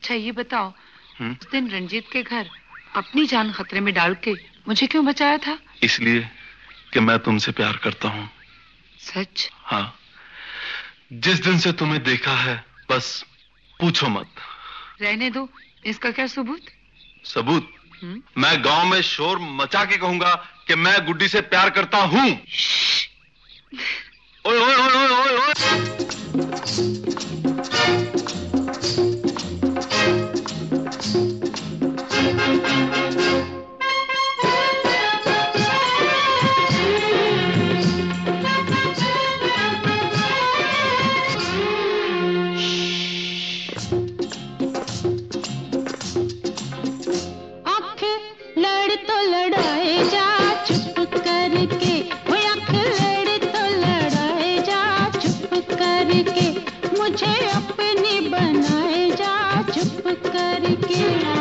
अच्छा ये बताओ, उस दिन रंजीत के घर अपनी जान खतरे में डाल के मुझे क्यों बचाया था? इसलिए कि मैं तुमसे प्यार करता हूँ। सच? हाँ, जिस दिन से तुम्हें देखा है बस पूछो मत। रहने दो, इसका क्या सबूत? सबूत? मैं गांव में शोर मचा के कहूंगा कि मैं गुड्डी से प्यार करता हूँ। ओए ओए ओए ओए ओए। मुझे अपनी बनाए जा चुप करके।